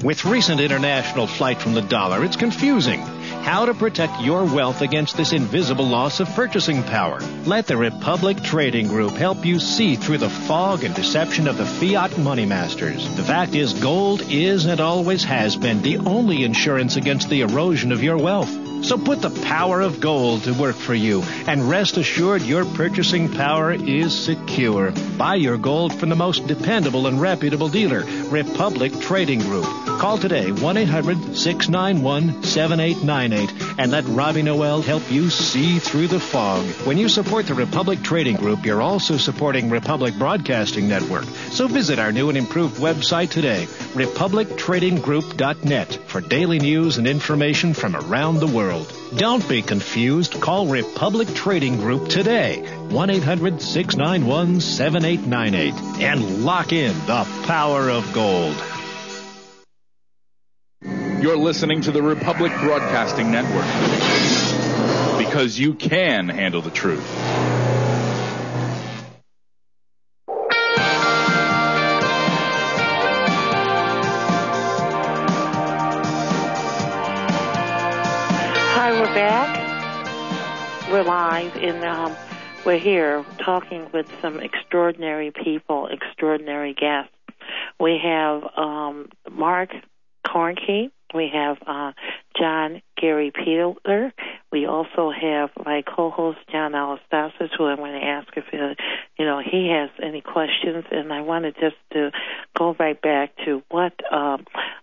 With recent international flight from the dollar, it's confusing. How to protect your wealth against this invisible loss of purchasing power. Let the Republic Trading Group help you see through the fog and deception of the fiat money masters. The fact is, gold is and always has been the only insurance against the erosion of your wealth. So put the power of gold to work for you, and rest assured your purchasing power is secure. Buy your gold from the most dependable and reputable dealer, Republic Trading Group. Call today, 1-800-691-7898, and let Robbie Noel help you see through the fog. When you support the Republic Trading Group, you're also supporting Republic Broadcasting Network. So visit our new and improved website today, republictradinggroup.net, for daily news and information from around the world. Don't be confused. Call Republic Trading Group today, 1-800-691-7898, and lock in the power of gold. You're listening to the Republic Broadcasting Network, because you can handle the truth. Hi, we're back. We're live, and we're here talking with some extraordinary people, extraordinary guests. We have Mark Kornke. We have John Gary Peeler. We also have my co-host John Alastasis, who I'm going to ask if he has any questions. And I wanted just to go right back to what our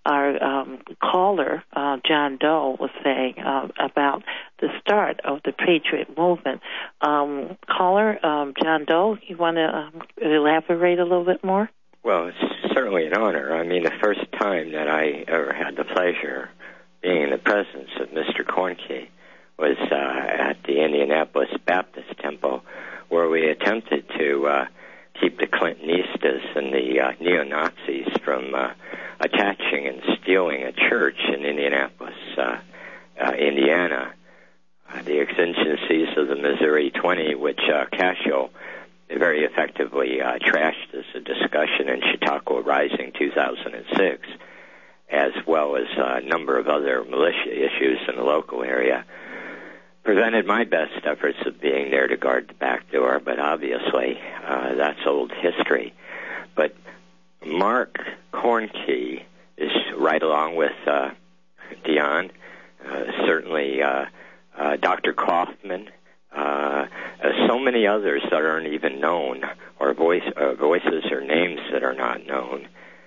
caller John Doe was saying about the start of the Patriot movement. Caller John Doe, you want to elaborate a little bit more? Well, it's certainly an honor. I mean, the first time that I ever had the pleasure being in the presence of Mr. Kornke was at the Indianapolis Baptist Temple, where we attempted to keep the Clintonistas and the neo-Nazis from attaching and stealing a church in Indianapolis, Indiana. The exigencies of the Missouri 20, which Cashel very effectively trashed as a discussion in Chautauqua Rising 2006, as well as a number of other militia issues in the local area, prevented my best efforts of being there to guard the back door, but obviously that's old history. But Mark Kornke is right along with Dion, certainly Dr. Kaufman, so many others that aren't even known, or voices or names that are not known,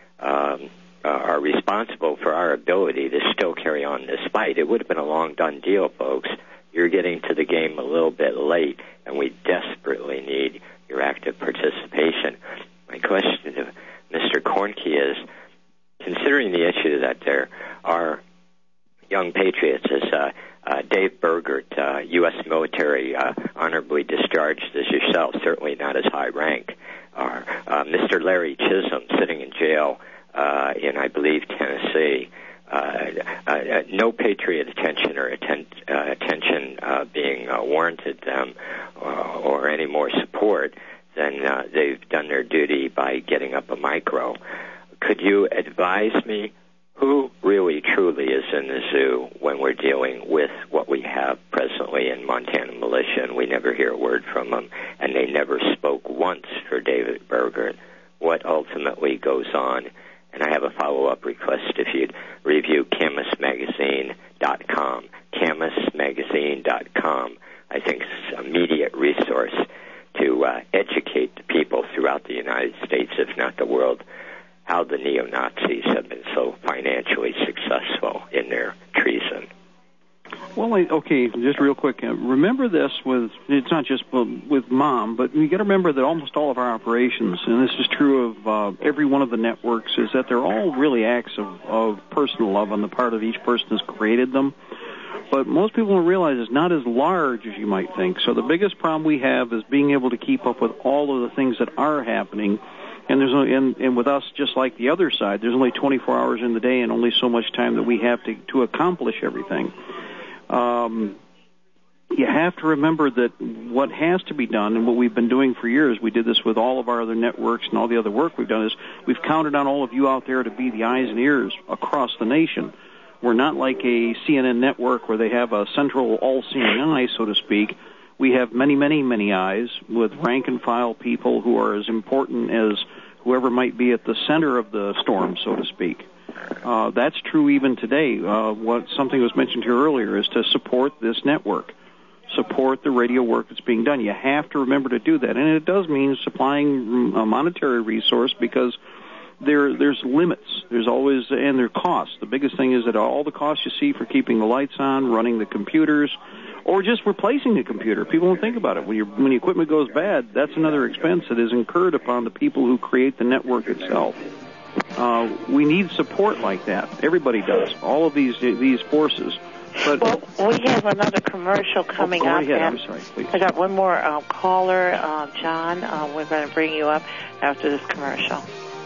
are responsible for our ability to still carry on this fight. It would have been a long done deal, folks. You're getting to the game a little bit late, and we desperately need your active participation. My question to Mr. Kornke is, considering the issue that there are young patriots, as Dave Burgert, U.S. military, honorably discharged as yourself, certainly not as high rank, Mr. Larry Chisholm sitting in jail in, I believe, Tennessee. No patriot attention or attention being warranted them or any more support than they've done their duty by getting up a micro. Could you advise me who really truly is in the zoo when we're dealing with what we have presently in Montana militia, and we never hear a word from them, and they never spoke once for David Burgert? What ultimately goes on? And I have a follow-up request if you'd review CamusMagazine.com. CamusMagazine.com, I think, is an immediate resource to educate the people throughout the United States, if not the world, how the neo-Nazis have been so financially successful in their treason. Well, okay, just real quick. Remember this it's not just with Mom, but you got to remember that almost all of our operations, and this is true of every one of the networks, is that they're all really acts of personal love on the part of each person who's created them. But most people don't realize it's not as large as you might think. So the biggest problem we have is being able to keep up with all of the things that are happening. And there's and with us, just like the other side, there's only 24 hours in the day and only so much time that we have to accomplish everything. you have to remember that what has to be done, and what we've been doing for years, we did this with all of our other networks and all the other work we've done, is we've counted on all of you out there to be the eyes and ears across the nation. We're not like a CNN network where they have a central all-seeing eye, so to speak. We have many, many, many eyes with rank-and-file people who are as important as whoever might be at the center of the storm, so to speak. That's true even today. Something was mentioned here earlier is to support this network, support the radio work that's being done. You have to remember to do that, and it does mean supplying a monetary resource, because there's limits. There's always, and there are costs. The biggest thing is that all the costs you see for keeping the lights on, running the computers, or just replacing the computer. People don't think about it. When the equipment goes bad, that's another expense that is incurred upon the people who create the network itself. We need support like that. Everybody does. All of these forces. But we have another commercial coming up. Go ahead. I'm sorry, please. I got one more caller, John. We're going to bring you up after this commercial.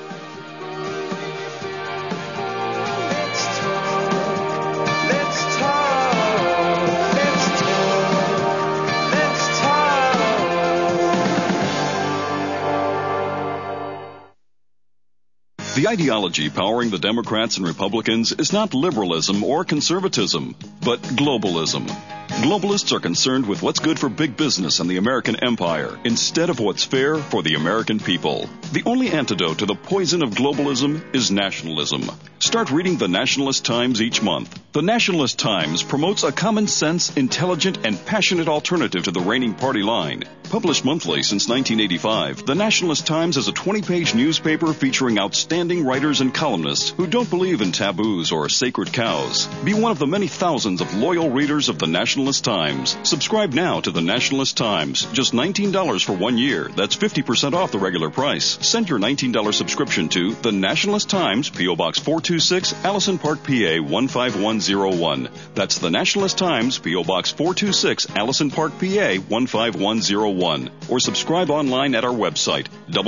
The ideology powering the Democrats and Republicans is not liberalism or conservatism, but globalism. Globalists are concerned with what's good for big business and the American empire instead of what's fair for the American people. The only antidote to the poison of globalism is nationalism. Start reading the Nationalist Times each month. The Nationalist Times promotes a common sense, intelligent, and passionate alternative to the reigning party line. Published monthly since 1985, the Nationalist Times is a 20-page newspaper featuring outstanding writers and columnists who don't believe in taboos or sacred cows. Be one of the many thousands of loyal readers of the Nationalist Times. Subscribe now to the Nationalist Times. Just $19 for 1 year. That's 50% off the regular price. Send your $19 subscription to the Nationalist Times, P.O. Box 426, Allison Park, PA 15101. That's the Nationalist Times, P.O. Box 426, Allison Park, PA 15101. Or subscribe online at our website,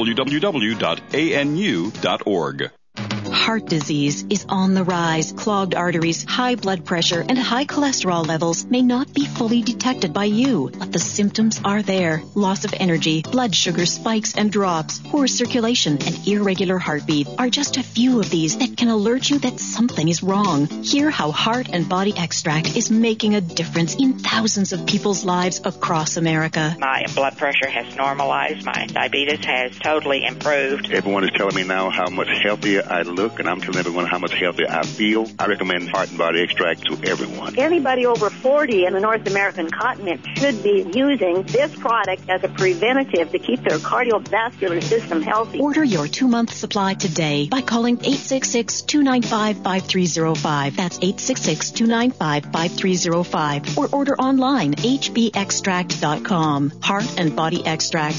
www.anu.org. Heart disease is on the rise. Clogged arteries, high blood pressure, and high cholesterol levels may not be fully detected by you, but the symptoms are there. Loss of energy, blood sugar spikes and drops, poor circulation, and irregular heartbeat are just a few of these that can alert you that something is wrong. Hear how Heart and Body Extract is making a difference in thousands of people's lives across America. My blood pressure has normalized. My diabetes has totally improved. Everyone is telling me now how much healthier I look, and I'm telling everyone how much healthier I feel. I recommend Heart and Body Extract to everyone. Anybody over 40 in the North American continent should be using this product as a preventative to keep their cardiovascular system healthy. Order your 2-month supply today by calling 866-295-5305. That's 866-295-5305. Or order online, hbextract.com. Heart and Body Extract,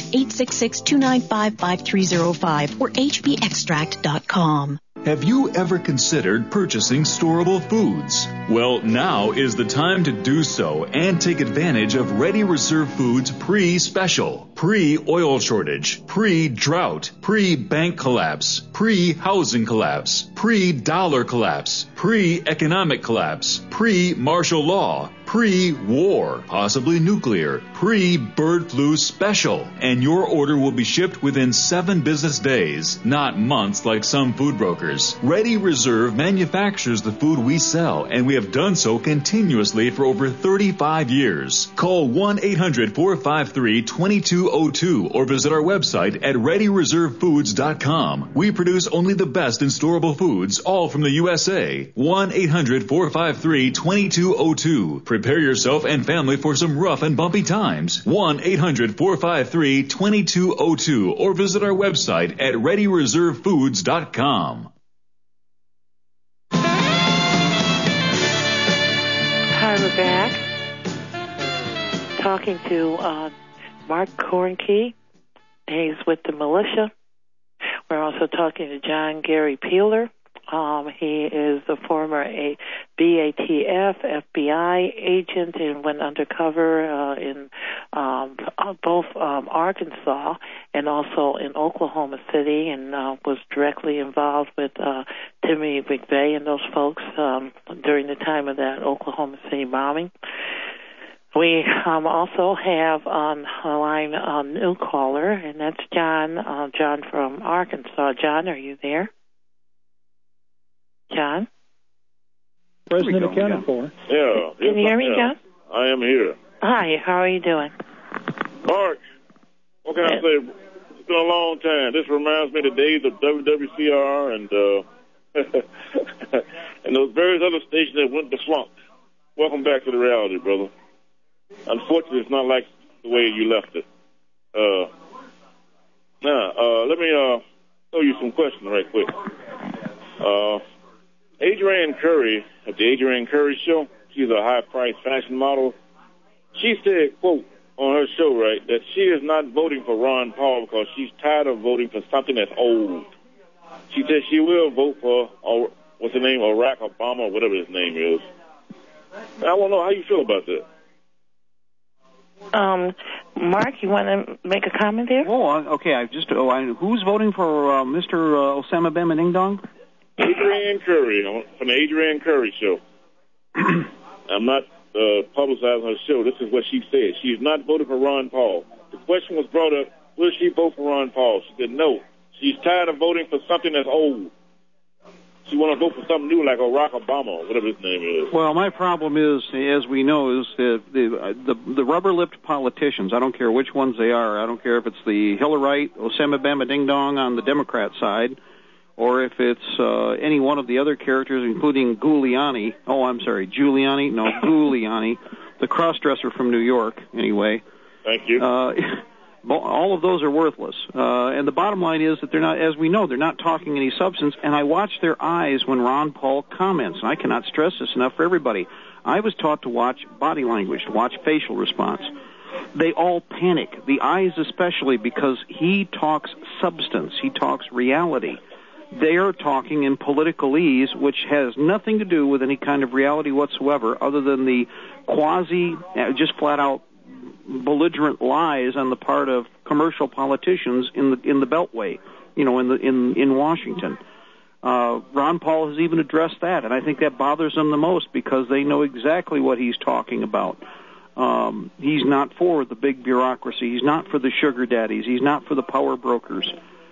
866-295-5305 or hbextract.com. Have you ever considered purchasing storable foods? Well, now is the time to do so and take advantage of Ready Reserve Foods pre-special, pre-oil shortage, pre-drought, pre-bank collapse, pre-housing collapse, pre-dollar collapse, pre-economic collapse, pre-martial law, pre-war, possibly nuclear, pre-bird flu special. And your order will be shipped within 7 business days, not months like some food brokers. Ready Reserve manufactures the food we sell, and we have done so continuously for over 35 years. Call 1-800-453-2202 or visit our website at ReadyReserveFoods.com. We produce only the best in storable foods, all from the USA. 1-800-453-2202. Prepare yourself and family for some rough and bumpy times. 1-800-453-2202 or visit our website at ReadyReserveFoods.com. Hi, we're back. Talking to Mark Kornke. He's with the militia. We're also talking to John Gary Peeler. He is a former BATF, FBI agent and went undercover in both Arkansas and also in Oklahoma City, and was directly involved with Timothy McVeigh and those folks during the time of that Oklahoma City bombing. We also have on the line a new caller, and that's John. John from Arkansas. John, are you there? John? President accounted for. Yeah. Can you hear me, John? I am here. Hi, how are you doing? Mark, what can I say? It's been a long time. This reminds me of the days of WWCR and and those various other stations that went defunct. Welcome back to the reality, brother. Unfortunately, it's not like the way you left it. Let me throw you some questions right quick. Adrienne Curry, at the Adrienne Curry Show, she's a high-priced fashion model. She said, quote, on her show, right, that she is not voting for Ron Paul because she's tired of voting for something that's old. She said she will vote for, what's his name, Barack Obama, or whatever his name is. I want to know how you feel about that. Mark, you want to make a comment there? Oh, okay. Who's voting for Mr. Osama Bama Ding Dong? Adrienne Curry, from the Adrienne Curry Show. I'm not publicizing her show. This is what she said. She is not voting for Ron Paul. The question was brought up, will she vote for Ron Paul? She said no. She's tired of voting for something that's old. She want to vote for something new like Barack Obama or whatever his name is. Well, my problem is, as we know, is the rubber-lipped politicians. I don't care which ones they are. I don't care if it's the Hillerite, Osama Bama Ding Dong on the Democrat side, or if it's any one of the other characters, including Giuliani. Oh, I'm sorry, Giuliani? No, Giuliani, the cross-dresser from New York, anyway. Thank you. All of those are worthless. And the bottom line is that they're not, as we know, they're not talking any substance. And I watch their eyes when Ron Paul comments. And I cannot stress this enough for everybody. I was taught to watch body language, to watch facial response. They all panic, the eyes especially, because he talks substance. He talks reality. They are talking in politicalese, which has nothing to do with any kind of reality whatsoever, other than the just flat-out belligerent lies on the part of commercial politicians in the Beltway, in Washington. Ron Paul has even addressed that, and I think that bothers them the most because they know exactly what he's talking about. He's not for the big bureaucracy. He's not for the sugar daddies. He's not for the power brokers.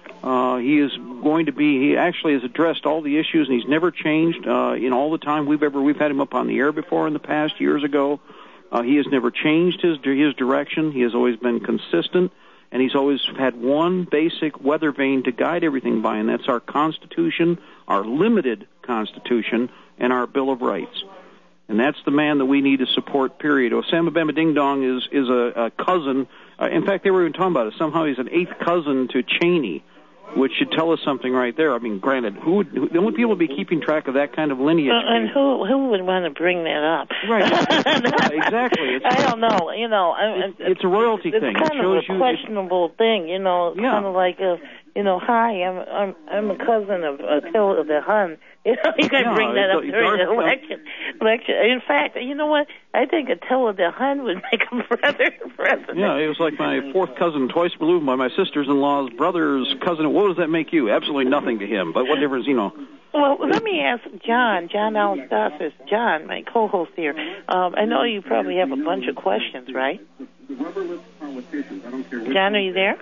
He actually has addressed all the issues, and he's never changed in all the time we've had him up on the air before in the past years ago. He has never changed his direction. He has always been consistent, and he's always had one basic weather vane to guide everything by, and that's our Constitution, our limited Constitution, and our Bill of Rights. And that's the man that we need to support, period. Osama Bama Ding Dong is a cousin. In fact, they were even talking about it. Somehow he's an eighth cousin to Cheney, which should tell us something right there. I mean, granted, the only people would be keeping track of that kind of lineage. And who would want to bring that up? Right. Yeah, exactly. I don't know. It's a royalty thing. It's kind of a questionable thing. Kind of like hi, I'm a cousin of Attila the Hun. You can bring that up during the election. In fact, you know what? I think Attila the Hun would make him president. Yeah, it was like my fourth cousin, twice removed by my sister's-in-law's brother's cousin. What does that make you? Absolutely nothing to him. But what difference, Well, let me ask John Alstassis. John, my co-host here. I know you probably have a bunch of questions, right? John, are you there?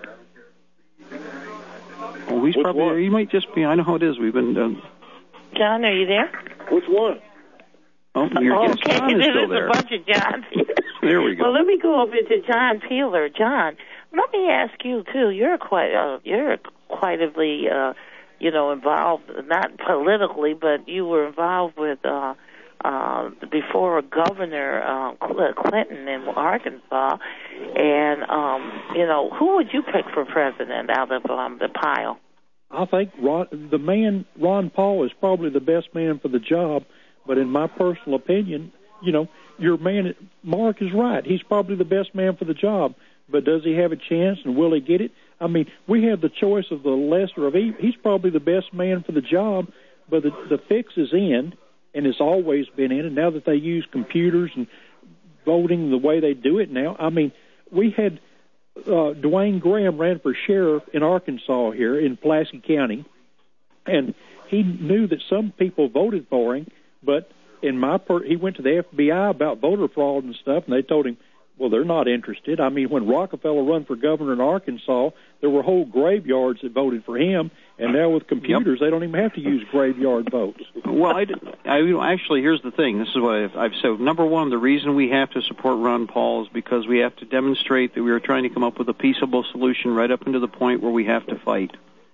Oh, he's probably there. He might just be. I know how it is. We've been... John, are you there? Which one? Oh, your guest John is still there. There's a bunch of Johns here. There we go. Well, let me go over to John Peeler. John, let me ask you too. You're quietly, involved, not politically, but you were involved with before Governor Clinton in Arkansas, and who would you pick for president out of the pile? I think Ron Paul is probably the best man for the job, but in my personal opinion, your man, Mark, is right. He's probably the best man for the job, but does he have a chance, and will he get it? I mean, we have the choice of the lesser of evil. He's probably the best man for the job, but the fix is in, and it's always been in, and now that they use computers and voting the way they do it now, I mean, we had... Dwayne Graham ran for sheriff in Arkansas here in Pulaski County, and he knew that some people voted for him, but he went to the FBI about voter fraud and stuff, and they told him, Well, they're not interested. I mean, when Rockefeller run for governor in Arkansas, there were whole graveyards that voted for him, and now with computers, they don't even have to use graveyard votes. Well, actually, here's the thing. This is what I've said. Number one, the reason we have to support Ron Paul is because we have to demonstrate that we are trying to come up with a peaceable solution right up into the point where we have to fight.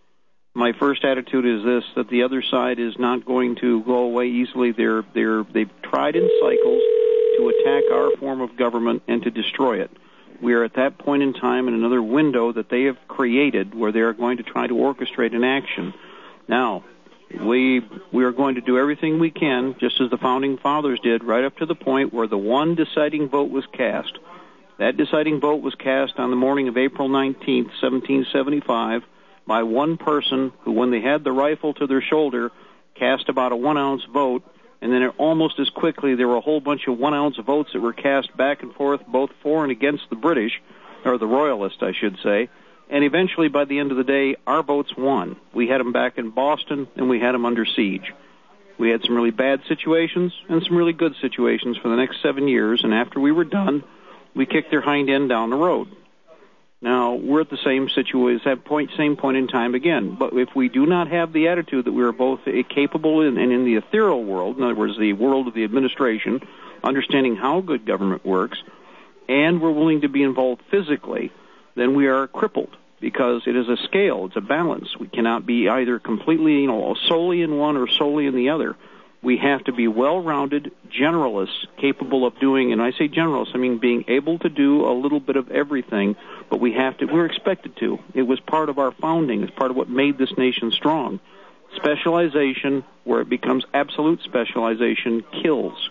My first attitude is this, that the other side is not going to go away easily. They've tried in cycles to attack our form of government and to destroy it. We are at that point in time in another window that they have created where they are going to try to orchestrate an action. Now, we are going to do everything we can, just as the Founding Fathers did, right up to the point where the one deciding vote was cast. That deciding vote was cast on the morning of April 19th, 1775, by one person who, when they had the rifle to their shoulder, cast about a 1-ounce vote, and then almost as quickly there were a whole bunch of 1-ounce votes that were cast back and forth, both for and against the British, or the Royalists, I should say, and eventually by the end of the day, our votes won. We had them back in Boston, and we had them under siege. We had some really bad situations and some really good situations for the next 7 years, and after we were done, we kicked their hind end down the road. Now, we're at the same same point in time again. But if we do not have the attitude that we are both capable and in the ethereal world, in other words, the world of the administration, understanding how good government works, and we're willing to be involved physically, then we are crippled because it is a scale, it's a balance. We cannot be either completely, solely in one or solely in the other. We have to be well-rounded generalists capable of doing, and I say generalists, I mean being able to do a little bit of everything, but we're expected to. It was part of our founding. It's part of what made this nation strong. Specialization, where it becomes absolute specialization, kills.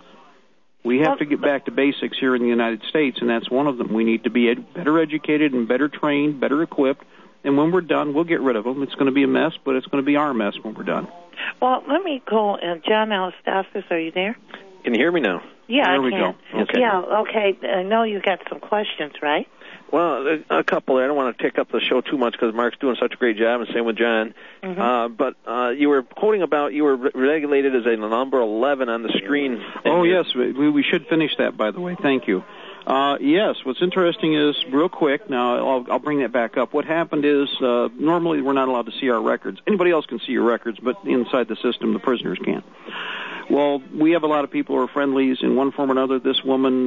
We have to get back to basics here in the United States, and that's one of them. We need to be better educated and better trained, better equipped, and when we're done, we'll get rid of them. It's going to be a mess, but it's going to be our mess when we're done. Well, let me call John Anastasis. Are you there? Can you hear me now? Yeah, there I we can. Go. Okay. Yeah, okay. I know you got some questions, right? Well, a couple. I don't want to take up the show too much because Mark's doing such a great job, and same with John. Mm-hmm. But you were quoting about you were regulated as a number 11 on the screen. Oh, yes. We should finish that, by the way. Thank you. Yes, what's interesting is, real quick, now I'll bring that back up. What happened is, normally we're not allowed to see our records. Anybody else can see your records, but inside the system, the prisoners can't. Well, we have a lot of people who are friendlies in one form or another. This woman,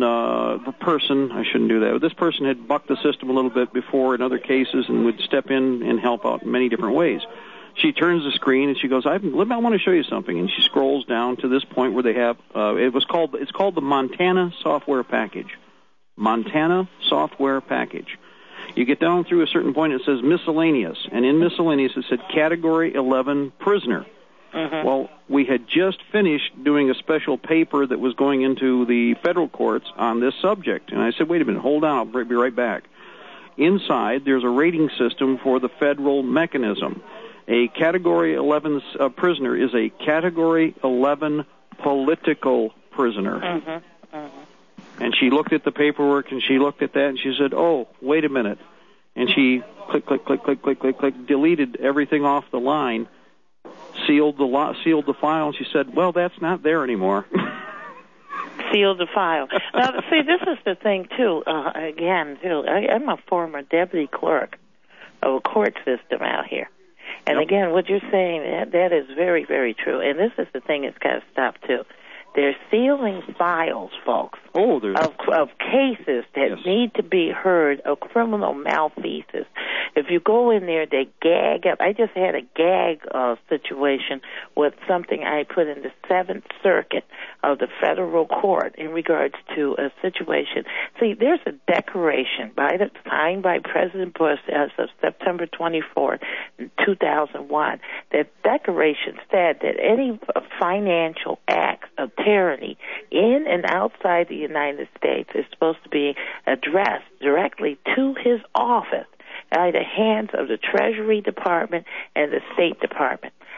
I shouldn't do that. This person had bucked the system a little bit before in other cases and would step in and help out in many different ways. She turns the screen and she goes, I want to show you something. And she scrolls down to this point where they have, it's called the Montana Software Package. Montana Software Package. You get down through a certain point, it says miscellaneous, and in miscellaneous it said category 11 prisoner. Mm-hmm. Well, we had just finished doing a special paper that was going into the federal courts on this subject, and I said, wait a minute, hold on, I'll be right back. Inside, there's a rating system for the federal mechanism. A category 11 prisoner is a category 11 political prisoner. Mm-hmm. Mm-hmm. And she looked at the paperwork, and she looked at that, and she said, oh, wait a minute. And she click, deleted everything off the line, sealed the file, and she said, well, that's not there anymore. Sealed the file. Now, see, this is the thing, too, I'm a former deputy clerk of a court system out here. And again, what you're saying, that is very, very true. And this is the thing that's got to stop, too. They're sealing files, folks, of cases that need to be heard of criminal malfeasance. If you go in there, they gag up. I just had a gag situation with something I put in the 7th Circuit of the federal court in regards to a situation. See, there's a declaration signed by President Bush as of September 24th, 2001. That declaration said that any financial acts of tyranny in and outside the United States is supposed to be addressed directly to his office by the hands of the Treasury Department and the State Department.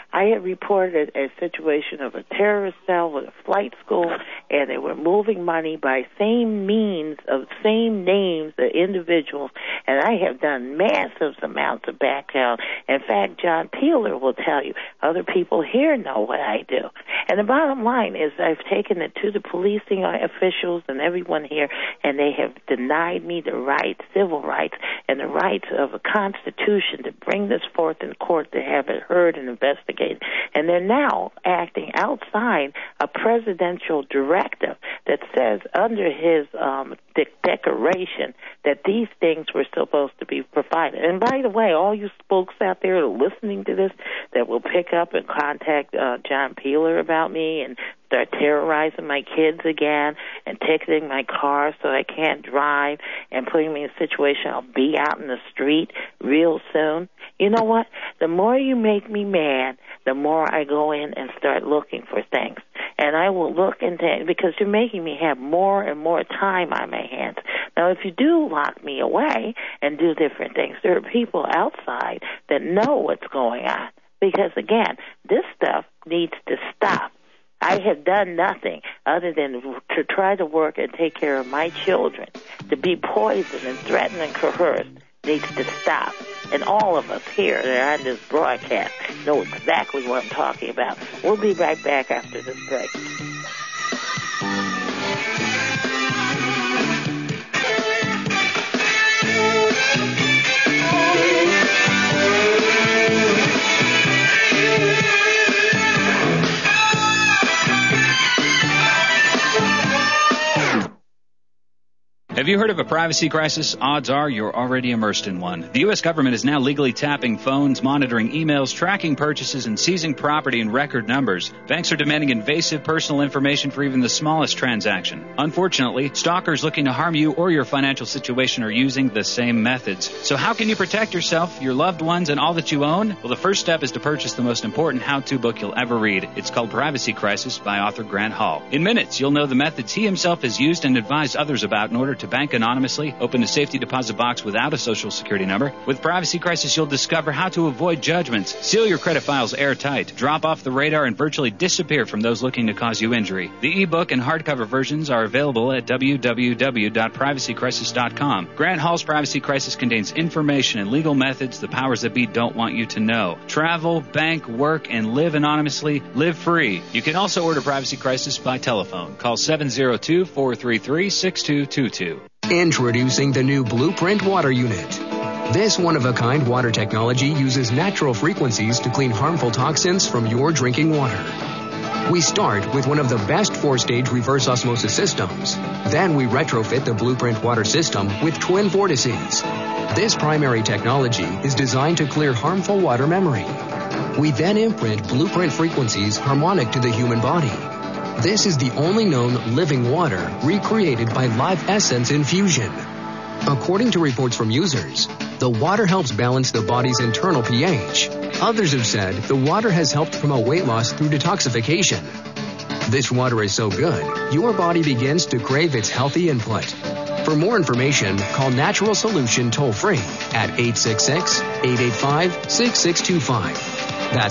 I had reported a situation of a terrorist cell with a flight school, and they were moving money by same means of same names of individuals, and I have done massive amounts of background. In fact, John Peeler will tell you, other people here know what I do. And the bottom line is I've taken it to the policing officials and everyone here, and they have denied me the rights, civil rights, and the rights of a constitution to bring this forth in court to have it heard and investigated. And they're now acting outside a presidential directive that says under his declaration that these things were supposed to be provided. And by the way, all you folks out there listening to this that will pick up and contact John Peeler about me and start terrorizing my kids again and ticketing my car so I can't drive and putting me in a situation I'll be out in the street real soon. You know what? The more you make me mad, the more I go in and start looking for things. And I will look into, because you're making me have more and more time on my hands. Now, if you do lock me away and do different things, there are people outside that know what's going on. Because, again, this stuff needs to stop. I have done nothing other than to try to work and take care of my children. To be poisoned and threatened and coerced needs to stop. And all of us here that are on this broadcast know exactly what I'm talking about. We'll be right back after this break. Have you heard of a privacy crisis? Odds are you're already immersed in one. The U.S. government is now legally tapping phones, monitoring emails, tracking purchases, and seizing property in record numbers. Banks are demanding invasive personal information for even the smallest transaction. Unfortunately, stalkers looking to harm you or your financial situation are using the same methods. So how can you protect yourself, your loved ones, and all that you own? Well, the first step is to purchase the most important how-to book you'll ever read. It's called Privacy Crisis by author Grant Hall. In minutes, you'll know the methods he himself has used and advised others about in order to bank anonymously, open a safety deposit box without a social security number. With Privacy Crisis, you'll discover how to avoid judgments, seal your credit files airtight, drop off the radar, and virtually disappear from those looking to cause you injury. The ebook and hardcover versions are available at www.privacycrisis.com. Grant Hall's Privacy Crisis contains information and legal methods the powers that be don't want you to know. Travel, bank, work, and live anonymously. Live free. You can also order Privacy Crisis by telephone. Call 702-433-6222. Introducing the new Blueprint Water Unit. This one-of-a-kind water technology uses natural frequencies to clean harmful toxins from your drinking water. We start with one of the best 4-stage reverse osmosis systems. Then we retrofit the Blueprint water system with twin vortices. This primary technology is designed to clear harmful water memory. We then imprint Blueprint frequencies harmonic to the human body. This is the only known living water recreated by Live Essence infusion. According to reports from users, the water helps balance the body's internal pH. Others have said the water has helped promote weight loss through detoxification. This water is so good, your body begins to crave its healthy input. For more information, call Natural Solution toll-free at 866-885-6625. That's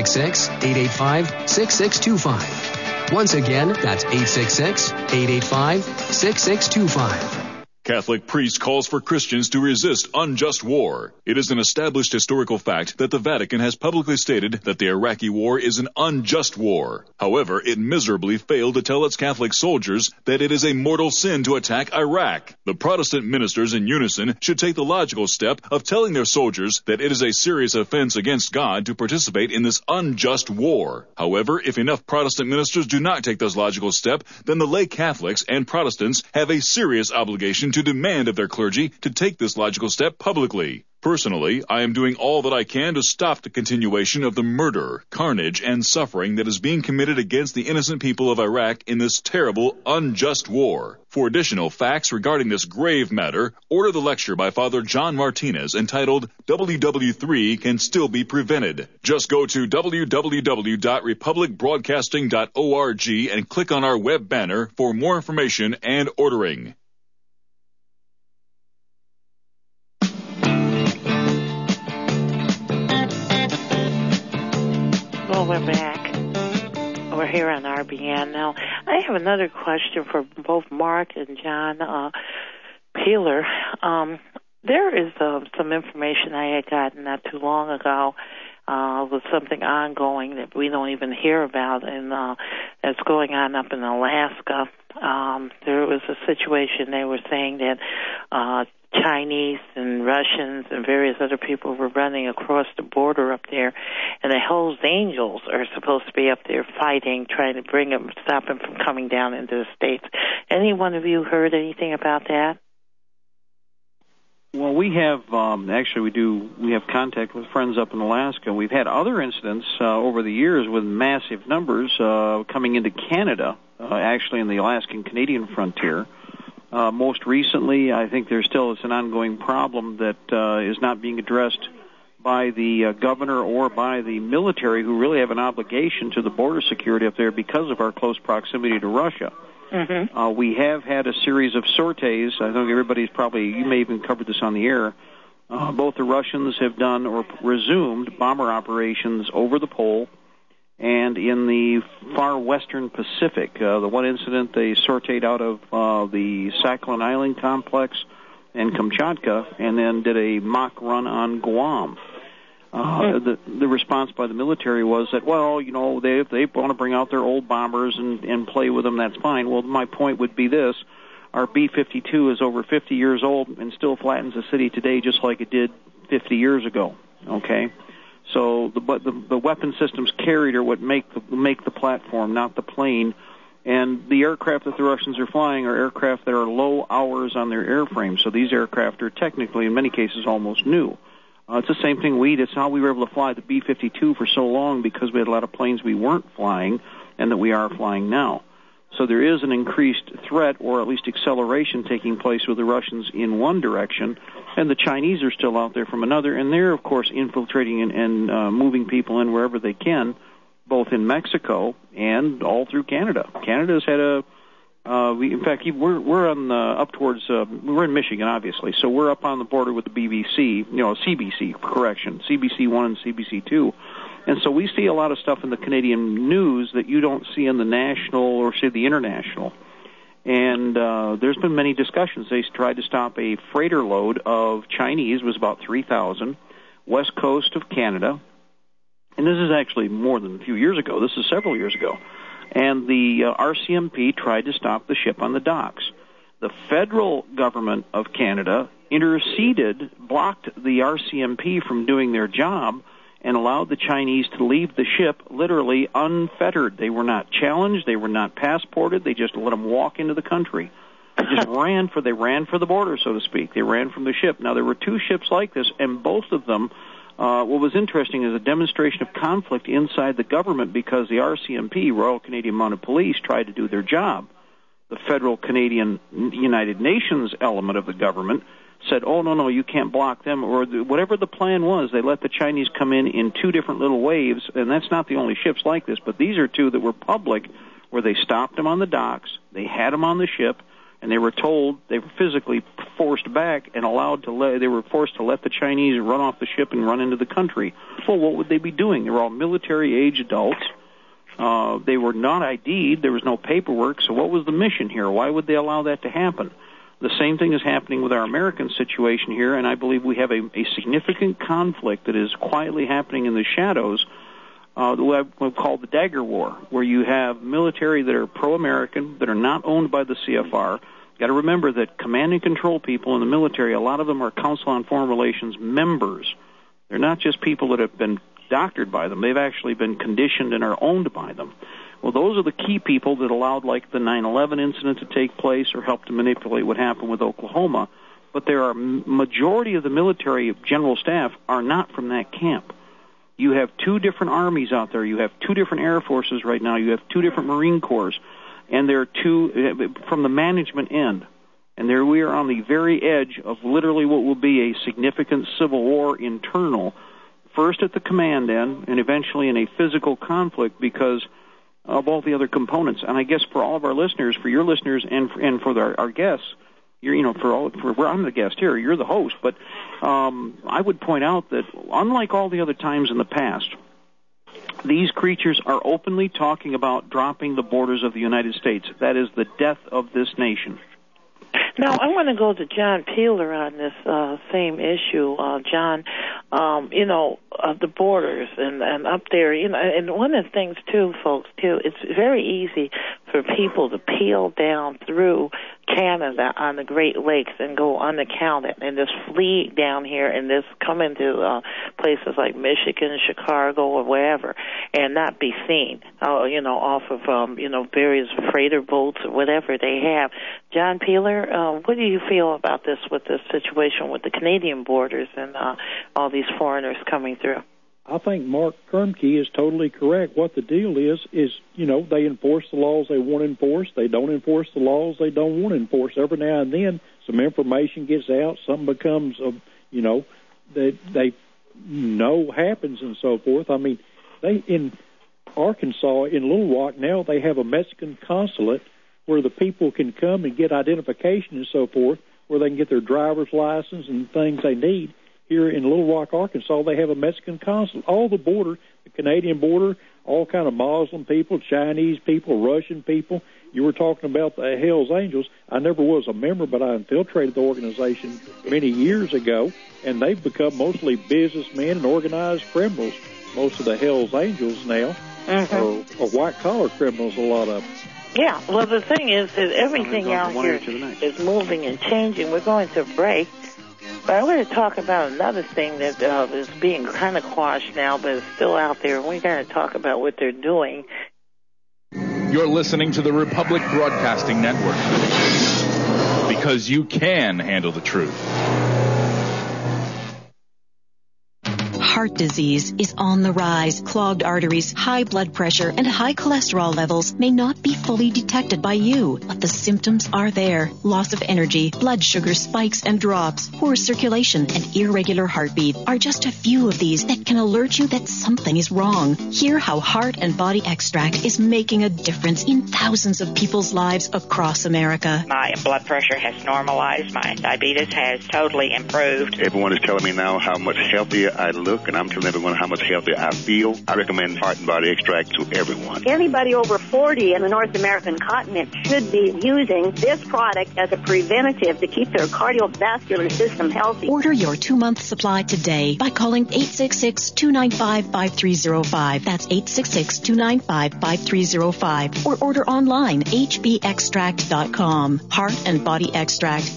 866-885-6625. Once again, that's 866-885-6625. Catholic priest calls for Christians to resist unjust war. It is an established historical fact that the Vatican has publicly stated that the Iraqi war is an unjust war. However, it miserably failed to tell its Catholic soldiers that it is a mortal sin to attack Iraq. The Protestant ministers in unison should take the logical step of telling their soldiers that it is a serious offense against God to participate in this unjust war. However, if enough Protestant ministers do not take this logical step, then the lay Catholics and Protestants have a serious obligation to demand of their clergy to take this logical step publicly. Personally, I am doing all that I can to stop the continuation of the murder, carnage, and suffering that is being committed against the innocent people of Iraq in this terrible, unjust war. For additional facts regarding this grave matter, order the lecture by Father John Martinez entitled WW3 Can Still Be Prevented. Just go to www.republicbroadcasting.org and click on our web banner for more information and ordering. Well, we're back. We're here on RBN. Now, I have another question for both Mark and John Peeler. There is some information I had gotten not too long ago with something ongoing that we don't even hear about, and that's going on up in Alaska. There was a situation, they were saying that Chinese and Russians and various other people were running across the border up there, and the Hells Angels are supposed to be up there fighting, trying to stop them from coming down into the States. Any one of you heard anything about that? Well, we have we have contact with friends up in Alaska. We've had other incidents over the years with massive numbers coming into Canada, actually in the Alaskan-Canadian frontier. Most recently, I think it's an ongoing problem that is not being addressed by the governor or by the military, who really have an obligation to the border security up there because of our close proximity to Russia. Mm-hmm. We have had a series of sorties. I think you may even covered this on the air. Both the Russians have done or resumed bomber operations over the pole and in the far western Pacific. The one incident, they sortied out of the Sakhalin Island complex and Kamchatka, and then did a mock run on Guam. The response by the military was that, if they want to bring out their old bombers and play with them, that's fine. Well, my point would be this. Our B-52 is over 50 years old and still flattens the city today just like it did 50 years ago, okay? So the weapon systems carried are what make the platform, not the plane. And the aircraft that the Russians are flying are aircraft that are low hours on their airframe. So these aircraft are technically, in many cases, almost new. It's the same thing it's how we were able to fly the B-52 for so long, because we had a lot of planes we weren't flying and that we are flying now. So there is an increased threat, or at least acceleration, taking place with the Russians in one direction, and the Chinese are still out there from another, and they're, of course, infiltrating and moving people in wherever they can, both in Mexico and all through Canada. Canada's had we're on up towards we're in Michigan, obviously, so we're up on the border with the CBC 1 and CBC 2, and so we see a lot of stuff in the Canadian news that you don't see in the national or say the international. And there's been many discussions. They tried to stop a freighter load of Chinese, was about 3,000, west coast of Canada, and this is actually more than a few years ago. This is several years ago. And the RCMP tried to stop the ship on the docks. The federal government of Canada interceded, blocked the RCMP from doing their job, and allowed the Chinese to leave the ship literally unfettered. They were not challenged. They were not passported. They just let them walk into the country. They just ran for the border, so to speak. They ran from the ship. Now, there were two ships like this, and both of them, what was interesting is a demonstration of conflict inside the government, because the RCMP, Royal Canadian Mounted Police, tried to do their job. The federal Canadian United Nations element of the government said, oh, no, you can't block them, or whatever the plan was. They let the Chinese come in two different little waves, and that's not the only ships like this, but these are two that were public, where they stopped them on the docks, they had them on the ship, and they were told, they were physically forced back and they were forced to let the Chinese run off the ship and run into the country. Well, what would they be doing? They were all military-age adults. They were not ID'd. There was no paperwork, so what was the mission here? Why would they allow that to happen? The same thing is happening with our American situation here, and I believe we have a significant conflict that is quietly happening in the shadows, what I've called the dagger war, where you have military that are pro-American, that are not owned by the CFR. You've got to remember that command and control people in the military, a lot of them are Council on Foreign Relations members. They're not just people that have been doctored by them. They've actually been conditioned and are owned by them. Well, those are the key people that allowed, like, the 9/11 incident to take place or helped to manipulate what happened with Oklahoma. But there are majority of the military general staff are not from that camp. You have two different armies out there. You have two different air forces right now. You have two different Marine Corps. And there are two from the management end. And there we are on the very edge of literally what will be a significant civil war internal, first at the command end and eventually in a physical conflict because of all the other components. And I guess for all of our listeners, for your listeners and for our guests, I'm the guest here, you're the host, but I would point out that unlike all the other times in the past, These creatures are openly talking about dropping the borders of the United States. That is the death of this nation. Now, I want to go to John Peeler on this same issue. John, the borders and up there, and one of the things, too, folks, too, it's very easy for people to peel down through Canada on the Great Lakes and go unaccounted and just flee down here and just come into places like Michigan, Chicago, or wherever and not be seen, off of, various freighter boats or whatever they have. John Peeler, what do you feel about this with this situation with the Canadian borders and all these foreigners coming through? I think Mark Kermke is totally correct. What the deal is, they enforce the laws they want to enforce. They don't enforce the laws they don't want to enforce. Every now and then, some information gets out, something becomes, that they know happens and so forth. I mean, in Arkansas, in Little Rock now, they have a Mexican consulate where the people can come and get identification and so forth, where they can get their driver's license and things they need. Here in Little Rock, Arkansas, they have a Mexican consulate. All the border, the Canadian border, all kind of Muslim people, Chinese people, Russian people. You were talking about the Hells Angels. I never was a member, but I infiltrated the organization many years ago, and they've become mostly businessmen and organized criminals. Most of the Hells Angels now are white-collar criminals, a lot of them. Yeah, well, the thing is that everything out here is moving and changing. We're going to break. But I want to talk about another thing that is being kind of quashed now, but it's still out there. And we got to talk about what they're doing. You're listening to the Republic Broadcasting Network because you can handle the truth. Heart disease is on the rise. Clogged arteries, high blood pressure, and high cholesterol levels may not be fully detected by you, but the symptoms are there. Loss of energy, blood sugar spikes and drops, poor circulation, and irregular heartbeat are just a few of these that can alert you that something is wrong. Hear how Heart and Body Extract is making a difference in thousands of people's lives across America. My blood pressure has normalized. My diabetes has totally improved. Everyone is telling me now how much healthier I look, and I'm telling everyone how much healthier I feel. I recommend Heart and Body Extract to everyone. Anybody over 40 in the North American continent should be using this product as a preventative to keep their cardiovascular system healthy. Order your 2-month supply today by calling 866-295-5305. That's 866-295-5305. Or order online, hbextract.com. Heart and Body Extract,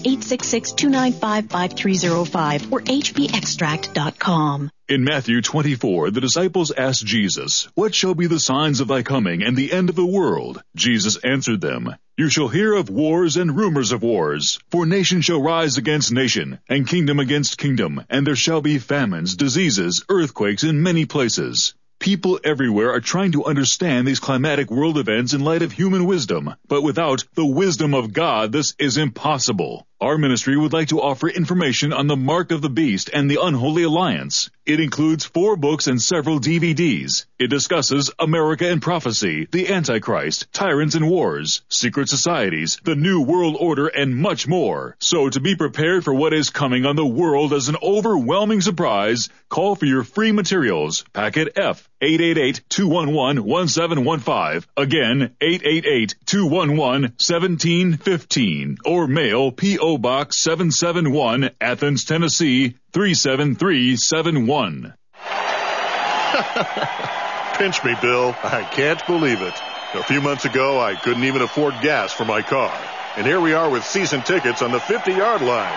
866-295-5305 or hbextract.com. In Matthew 24, the disciples asked Jesus, "What shall be the signs of thy coming and the end of the world?" Jesus answered them, "You shall hear of wars and rumors of wars. For nation shall rise against nation, and kingdom against kingdom, and there shall be famines, diseases, earthquakes in many places." People everywhere are trying to understand these climatic world events in light of human wisdom, but without the wisdom of God, this is impossible. Our ministry would like to offer information on the Mark of the Beast and the Unholy Alliance. It includes 4 books and several DVDs. It discusses America and Prophecy, the Antichrist, Tyrants and Wars, Secret Societies, the New World Order, and much more. So to be prepared for what is coming on the world as an overwhelming surprise, call for your free materials. Packet F, 888-211-1715. Again, 888-211-1715. Or mail P.O. Box 771, Athens, Tennessee, 37371. Pinch me, Bill. I can't believe it. A few months ago, I couldn't even afford gas for my car. And here we are with season tickets on the 50-yard line.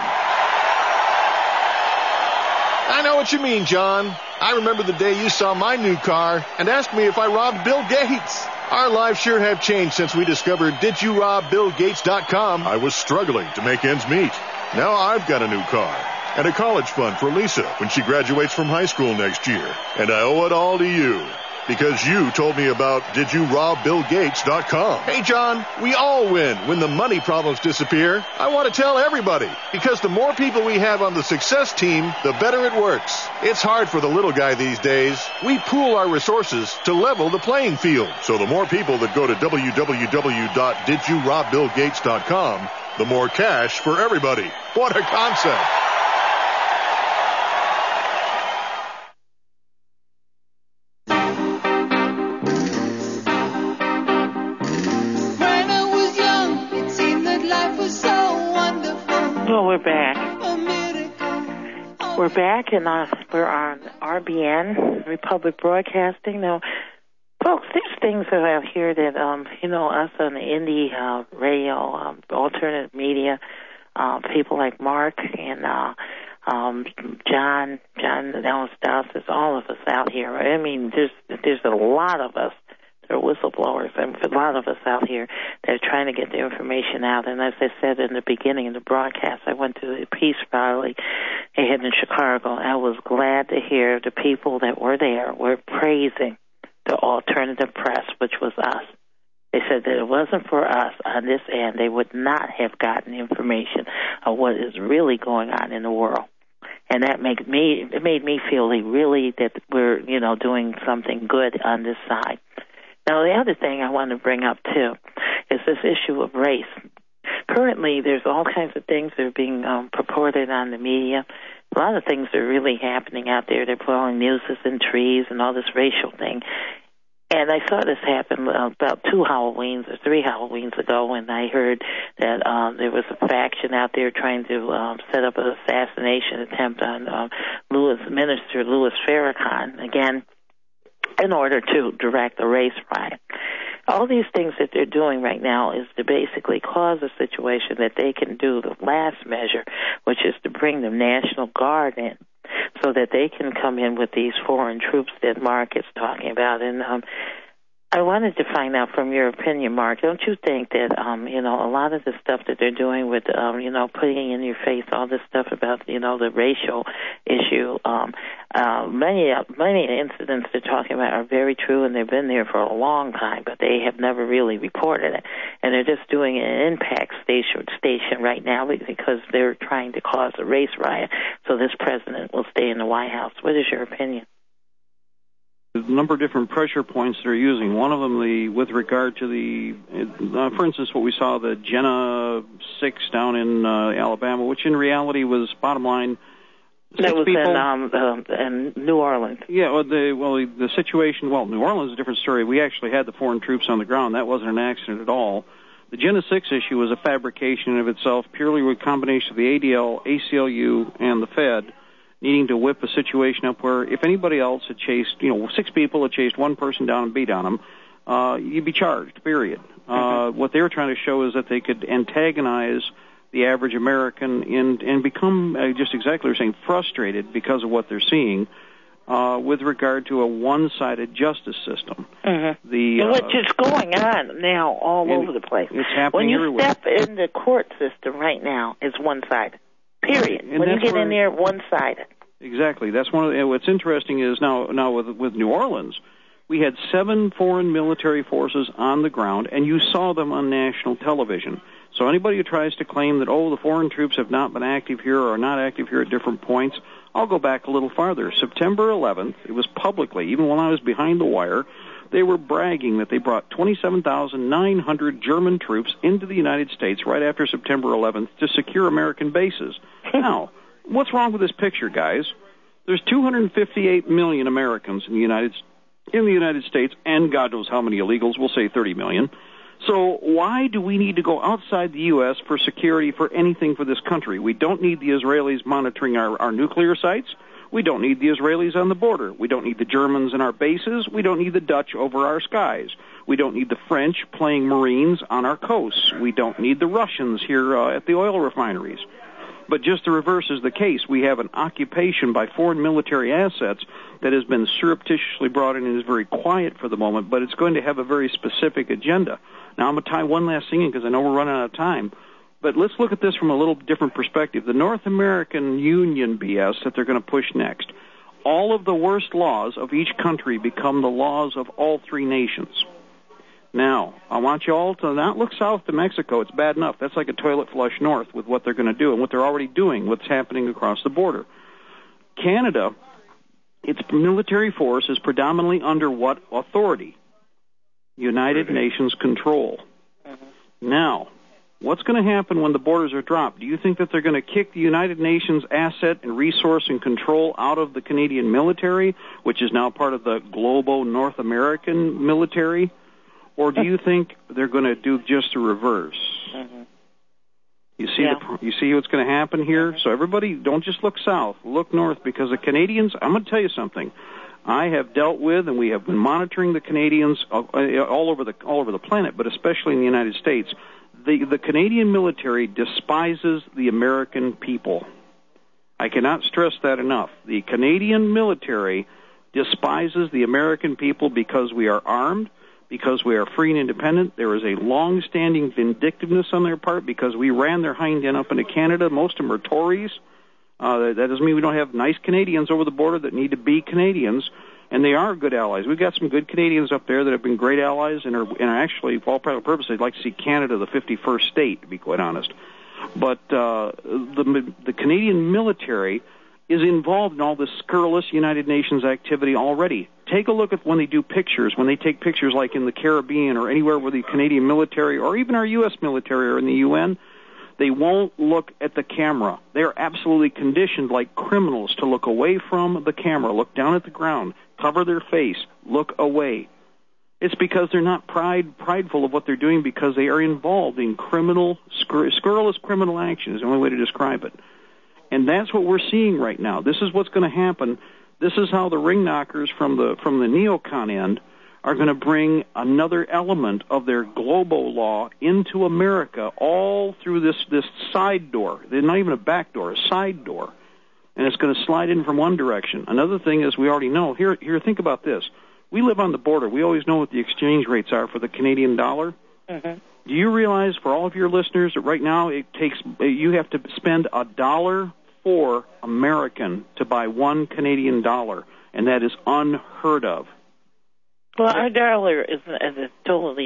I know what you mean, John. I remember the day you saw my new car and asked me if I robbed Bill Gates. Our lives sure have changed since we discovered DidYouRobBillGates.com. I was struggling to make ends meet. Now I've got a new car and a college fund for Lisa when she graduates from high school next year. And I owe it all to you because you told me about DidYouRobBillGates.com. Hey, John, we all win when the money problems disappear. I want to tell everybody because the more people we have on the success team, the better it works. It's hard for the little guy these days. We pool our resources to level the playing field. So the more people that go to www.DidYouRobBillGates.com, the more cash for everybody. What a concept. back. We're back, and we're on RBN, Republic Broadcasting. Now, folks, there's things out here that, us on the indie radio, alternative media, people like Mark and John Anastasis, all of us out here. I mean, there's a lot of us. There are whistleblowers, and a lot of us out here that are trying to get the information out. And as I said in the beginning of the broadcast, I went to the peace rally they had in Chicago. I was glad to hear the people that were there were praising the alternative press, which was us. They said that it wasn't for us on this end, they would not have gotten information of what is really going on in the world. And that made me feel that we're, doing something good on this side. Now, the other thing I want to bring up, too, is this issue of race. Currently, there's all kinds of things that are being purported on the media. A lot of things are really happening out there. They're blowing muses in trees and all this racial thing. And I saw this happen about 2 Halloweens or 3 Halloweens ago when I heard that there was a faction out there trying to set up an assassination attempt on Minister Louis Farrakhan, again, in order to direct a race riot. All these things that they're doing right now is to basically cause a situation that they can do the last measure, which is to bring the National Guard in so that they can come in with these foreign troops that Mark is talking about. And I wanted to find out from your opinion, Mark, don't you think that, a lot of the stuff that they're doing with, putting in your face all this stuff about, the racial issue, many incidents they're talking about are very true, and they've been there for a long time, but they have never really reported it. And they're just doing an impact station right now because they're trying to cause a race riot so this president will stay in the White House. What is your opinion? There's a number of different pressure points they're using. One of them, with regard to for instance, what we saw, the Jenna 6 down in Alabama, which in reality was, bottom line, that was in New Orleans. Yeah, the situation, New Orleans is a different story. We actually had the foreign troops on the ground. That wasn't an accident at all. The Jenna 6 issue was a fabrication in of itself, purely with a combination of the ADL, ACLU, and the Fed, needing to whip a situation up where if anybody else had chased, 6 people had chased one person down and beat on them, you'd be charged, period. What they were trying to show is that they could antagonize the average American and become, just exactly what you're saying, frustrated because of what they're seeing with regard to a one-sided justice system. Which is going on now all over the place. It's happening everywhere. When you step in the court system right now, it's one-sided. Period. And when you get in there, one-sided. Exactly. That's what's interesting is now with New Orleans, we had 7 foreign military forces on the ground, and you saw them on national television. So anybody who tries to claim that, the foreign troops have not been active here or are not active here at different points, I'll go back a little farther. September 11th, it was publicly, even when I was behind the wire, they were bragging that they brought 27,900 German troops into the United States right after September 11th to secure American bases. Now, what's wrong with this picture, guys? There's 258 million Americans in the United States, and God knows how many illegals. We'll say 30 million. So why do we need to go outside the U.S. for security for anything for this country? We don't need the Israelis monitoring our nuclear sites. We don't need the Israelis on the border. We don't need the Germans in our bases. We don't need the Dutch over our skies. We don't need the French playing Marines on our coasts. We don't need the Russians here at the oil refineries. But just the reverse is the case. We have an occupation by foreign military assets that has been surreptitiously brought in and is very quiet for the moment, but it's going to have a very specific agenda. Now, I'm going to tie one last thing in because I know we're running out of time. But let's look at this from a little different perspective. The North American Union BS that they're going to push next. All of the worst laws of each country become the laws of all 3 nations. Now, I want you all to not look south to Mexico. It's bad enough. That's like a toilet flush north with what they're going to do and what they're already doing, what's happening across the border. Canada, its military force is predominantly under what authority? United Nations control. Now, what's going to happen when the borders are dropped? Do you think that they're going to kick the United Nations asset and resource and control out of the Canadian military, which is now part of the global North American military? Or do you think they're going to do just the reverse? You see what's going to happen here? So everybody, don't just look south. Look north, because the Canadians, I'm going to tell you something. I have dealt with, and we have been monitoring the Canadians all over the planet, but especially in the United States. The Canadian military despises the American people. I cannot stress that enough. The Canadian military despises the American people because we are armed, because we are free and independent. There is a long-standing vindictiveness on their part because we ran their hind end up into Canada. Most of them are Tories. That doesn't mean we don't have nice Canadians over the border that need to be Canadians, and they are good allies. We've got some good Canadians up there that have been great allies and are actually, for all practical purposes, they'd like to see Canada the 51st state, to be quite honest. But the Canadian military is involved in all this scurrilous United Nations activity already. Take a look at when they do pictures, when they take pictures like in the Caribbean or anywhere where the Canadian military or even our U.S. military are in the UN, they won't look at the camera. They're absolutely conditioned like criminals to look away from the camera, look down at the ground, cover their face, look away. It's because they're not prideful of what they're doing, because they are involved in scurrilous criminal action is the only way to describe it. And that's what we're seeing right now. This is what's going to happen. This is how the ring knockers from the neocon end are going to bring another element of their global law into America, all through this side door. They're not even a back door, a side door. And it's going to slide in from one direction. Another thing is, we already know, here, think about this. We live on the border. We always know what the exchange rates are for the Canadian dollar. Mm-hmm. Do you realize, for all of your listeners, that right now you have to spend $1 for American to buy $1 Canadian, and that is unheard of. Well, our dollar is totally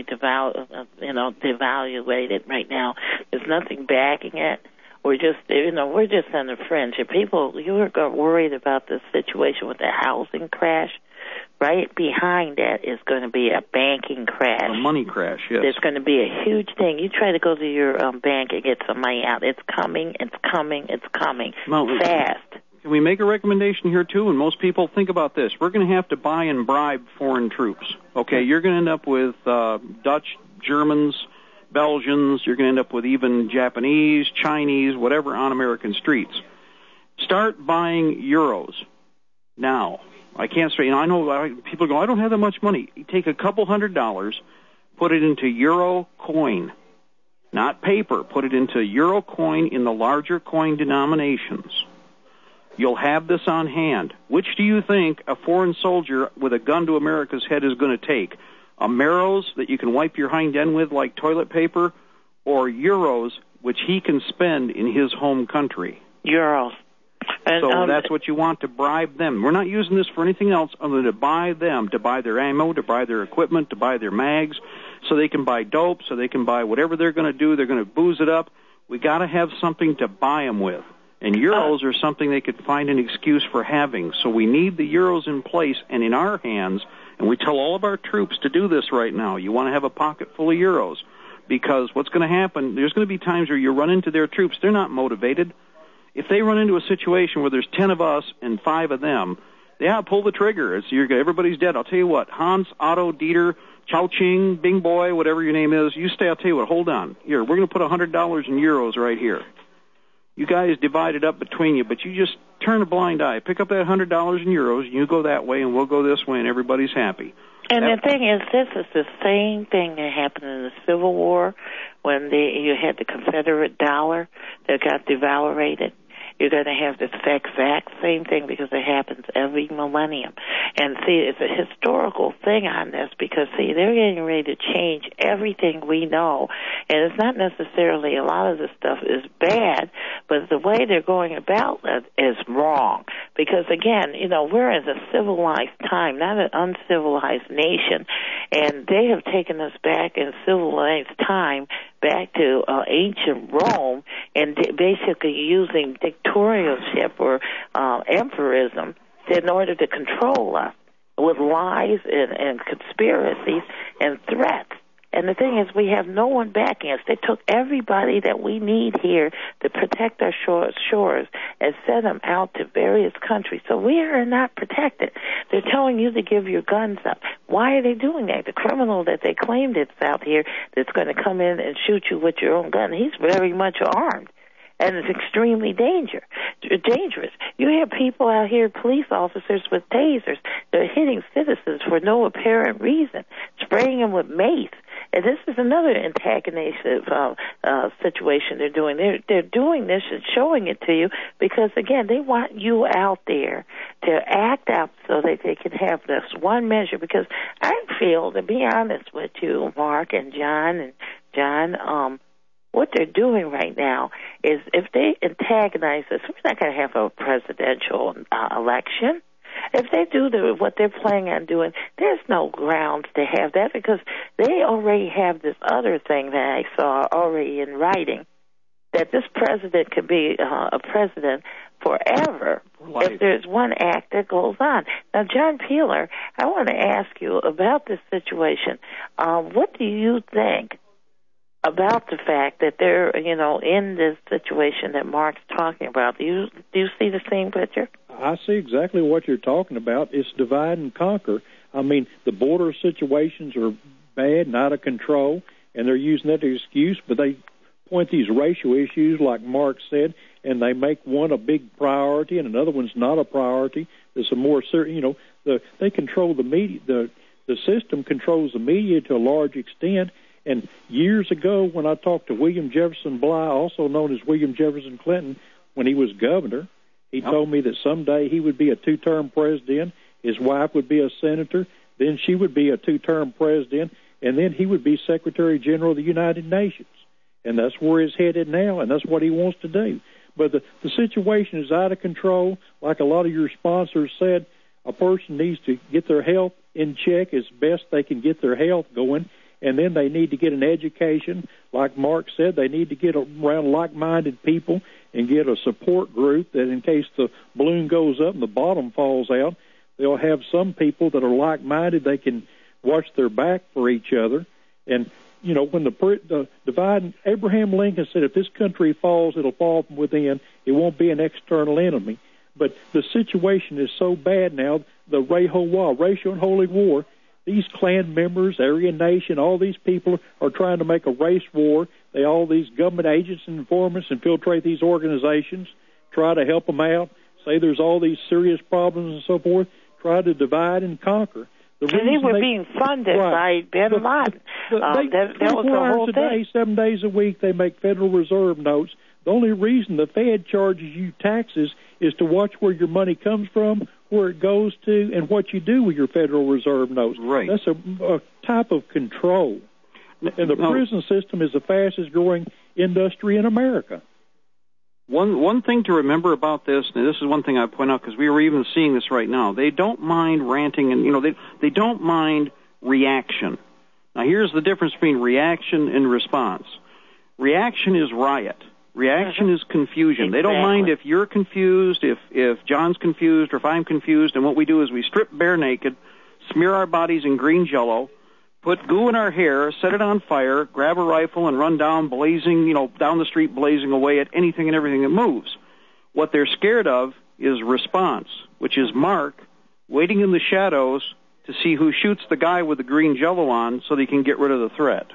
devaluated right now. There's nothing backing it. We're just on the fringe. And people, you were worried about this situation with the housing crash. Right behind that is going to be a banking crash. A money crash, yes. There's going to be a huge thing. You try to go to your bank and get some money out. It's coming. Fast. Can we make a recommendation here, too? And most people think about this. We're going to have to buy and bribe foreign troops. Okay, you're going to end up with Dutch, Germans, Belgians. You're going to end up with even Japanese, Chinese, whatever, on American streets. Start buying euros now. I can't say, I know people go, I don't have that much money. You take a couple $100, put it into euro coin, not paper. Put it into euro coin in the larger coin denominations. You'll have this on hand. Which do you think a foreign soldier with a gun to America's head is going to take? A Maros that you can wipe your hind end with like toilet paper, or euros which he can spend in his home country? Euros. And, so that's what you want, to bribe them. We're not using this for anything else other than to buy them, to buy their ammo, to buy their equipment, to buy their mags, so they can buy dope, so they can buy whatever they're going to do. They're going to booze it up. We got to have something to buy them with. And euros are something they could find an excuse for having. So we need the euros in place and in our hands, and we tell all of our troops to do this right now. You want to have a pocket full of euros, because what's going to happen, there's going to be times where you run into their troops. They're not motivated. If they run into a situation where there's 10 of us and 5 of them, pull the trigger. Everybody's dead. I'll tell you what, Hans, Otto, Dieter, Chao Ching, Bing Boy, whatever your name is, you stay. I'll tell you what, hold on. Here, we're going to put $100 in euros right here. You guys divide it up between you, but you just turn a blind eye. Pick up that $100 in euros, and you go that way, and we'll go this way, and everybody's happy. And the thing is, this is the same thing that happened in the Civil War when you had the Confederate dollar that got devaluated. You're going to have the exact same thing, because it happens every millennium. And see, it's a historical thing on this, because see, they're getting ready to change everything we know. And it's not necessarily, a lot of this stuff is bad, but the way they're going about it is wrong. Because again, we're in a civilized time, not an uncivilized nation. And they have taken us back in civilized time, back to ancient Rome, and basically using dictatorship or empirism in order to control us with lies and conspiracies and threats. And the thing is, we have no one backing us. They took everybody that we need here to protect our shores and sent them out to various countries. So we are not protected. They're telling you to give your guns up. Why are they doing that? The criminal that they claimed is out here that's going to come in and shoot you with your own gun, he's very much armed. And it's extremely dangerous. You have people out here, police officers with tasers. They're hitting citizens for no apparent reason, spraying them with mace. And this is another antagonistic situation they're doing. They're doing this and showing it to you because, again, they want you out there to act out so that they can have this one measure. Because I feel, to be honest with you, Mark and John, what they're doing right now is if they antagonize us, we're not going to have a presidential election. If they do what they're planning on doing, there's no grounds to have that because they already have this other thing that I saw already in writing, that this president could be a president forever if there's one act that goes on. Now, John Peeler, I want to ask you about this situation. What do you think about the fact that they're, in this situation that Mark's talking about? Do you see the same picture? I see exactly what you're talking about. It's divide and conquer. I mean, the border situations are bad and out of control, and they're using that as an excuse, but they point these racial issues, like Mark said, and they make one a big priority and another one's not a priority. There's a more certain, they control the media. The system controls the media to a large extent. And years ago, when I talked to William Jefferson Bligh, also known as William Jefferson Clinton, when he was governor, he told me that someday he would be a two-term president, his wife would be a senator, then she would be a two-term president, and then he would be Secretary General of the United Nations. And that's where he's headed now, and that's what he wants to do. But the situation is out of control. Like a lot of your sponsors said, a person needs to get their health in check as best they can get their health going. And then they need to get an education. Like Mark said, they need to get around like-minded people and get a support group that in case the balloon goes up and the bottom falls out, they'll have some people that are like-minded. They can watch their back for each other. And, when the divide, Abraham Lincoln said, if this country falls, it'll fall from within. It won't be an external enemy. But the situation is so bad now, the racial and holy war, these Klan members, Aryan Nation, all these people are trying to make a race war. All these government agents and informants infiltrate these organizations, try to help them out, say there's all these serious problems and so forth, try to divide and conquer. They were being funded by Bin Laden. That was the whole thing. 7 days a week, they make Federal Reserve notes. The only reason the Fed charges you taxes is to watch where your money comes from, where it goes to, and what you do with your Federal Reserve notes. Right. That's a type of control. And the prison system is the fastest growing industry in America. One thing to remember about this, and this is one thing I point out because we are even seeing this right now, they don't mind ranting and, they don't mind reaction. Now, here's the difference between reaction and response. Reaction is riot. Reaction is confusion. Exactly. They don't mind if you're confused, if John's confused, or if I'm confused, and what we do is we strip bare naked, smear our bodies in green jello, put goo in our hair, set it on fire, grab a rifle, and run down down the street blazing away at anything and everything that moves. What they're scared of is response, which is Mark waiting in the shadows to see who shoots the guy with the green jello on so they can get rid of the threat.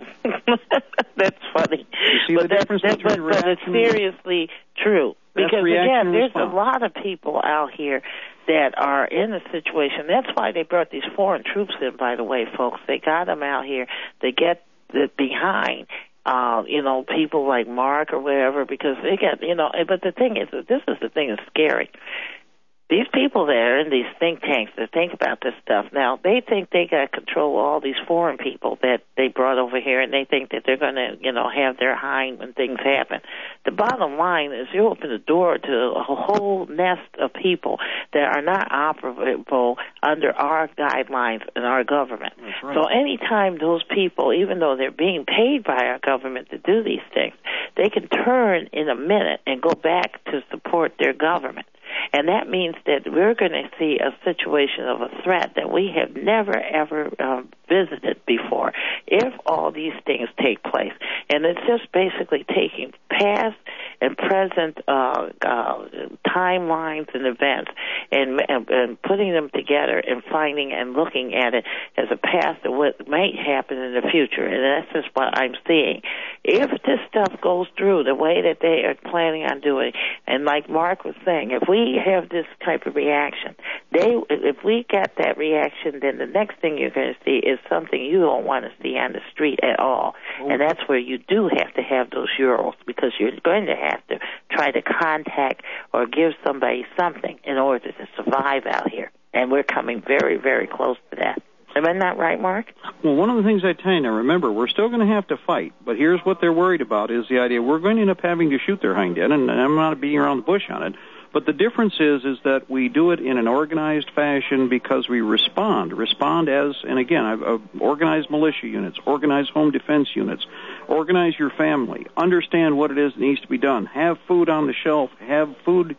That's funny. You see the difference between but it's seriously true. Because, again, there's response. a lot of people out here that are in a situation. That's why they brought these foreign troops in, by the way, folks. They got them out here to get behind, people like Mark or whatever, because they get, but the thing is, this is the thing that's scary. These people that are in these think tanks that think about this stuff, now, they think they got control of all these foreign people that they brought over here, and they think that they're going to, have their hind when things happen. The bottom line is you open the door to a whole nest of people that are not operable under our guidelines and our government. That's right. So anytime those people, even though they're being paid by our government to do these things, they can turn in a minute and go back to support their government. And that means that we're going to see a situation of a threat that we have never, ever visited before. If all these things take place, and it's just basically taking past and present timelines and events and putting them together and finding and looking at it as a past of what might happen in the future. And that's just what I'm seeing. If this stuff goes through the way that they are planning on doing, and like Mark was saying, if we have this type of reaction, if we get that reaction, then the next thing you're going to see is something you don't want to see on the street at all. And that's where you do have to have those euros, because you're going to have to try to contact or give somebody something in order to survive out here. And we're coming very, very close to that. Am I not right, Mark? Well, one of the things I tell you now, remember, we're still going to have to fight, but here's what they're worried about is the idea we're going to end up having to shoot their hind end, and I'm not beating around the bush on it, but the difference is that we do it in an organized fashion because we respond as, and again, I've organized militia units, organized home defense units, organize your family, understand what it is that needs to be done, have food on the shelf, have food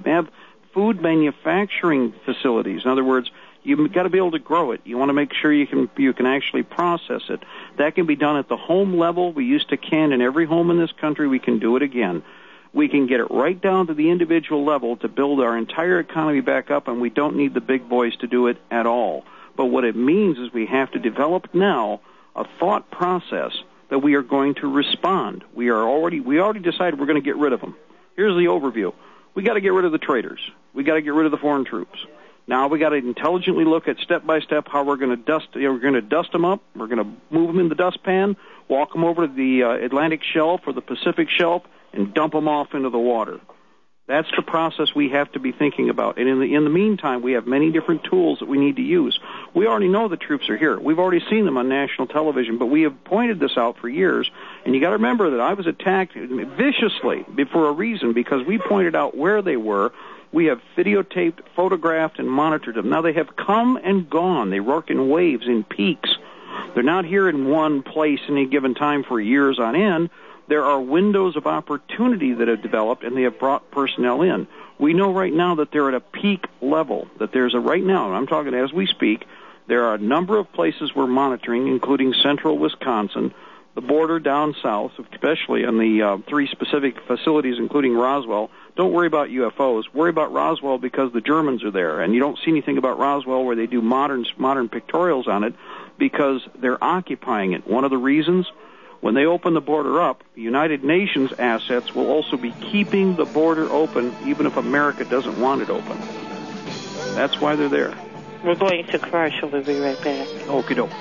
manufacturing facilities. In other words, you've got to be able to grow it. You want to make sure you can actually process it. That can be done at the home level. We used to can in every home in this country. We can do it again. We can get it right down to the individual level to build our entire economy back up, and we don't need the big boys to do it at all. But what it means is we have to develop now a thought process that we are going to respond. We already decided we're going to get rid of them. Here's the overview. We got to get rid of the traitors. We got to get rid of the foreign troops. Now we got to intelligently look at step by step how we're going to dust. We're going to dust them up. We're going to move them in the dustpan, walk them over to the Atlantic Shelf or the Pacific Shelf, and dump them off into the water. That's the process we have to be thinking about. And in the meantime, we have many different tools that we need to use. We already know the troops are here. We've already seen them on national television, but we have pointed this out for years. And you got to remember that I was attacked viciously for a reason, because we pointed out where they were. We have videotaped, photographed, and monitored them. Now they have come and gone. They work in waves, in peaks. They're not here in one place at any given time for years on end. There are windows of opportunity that have developed, and they have brought personnel in. We know right now that they're at a peak level, that there's right now, and I'm talking as we speak, there are a number of places we're monitoring, including central Wisconsin, the border down south, especially on the three specific facilities, including Roswell. Don't worry about UFOs. Worry about Roswell because the Germans are there, and you don't see anything about Roswell where they do modern pictorials on it because they're occupying it. One of the reasons, when they open the border up, the United Nations assets will also be keeping the border open even if America doesn't want it open. That's why they're there. We're going to commercial. We'll be right back. Okie doke.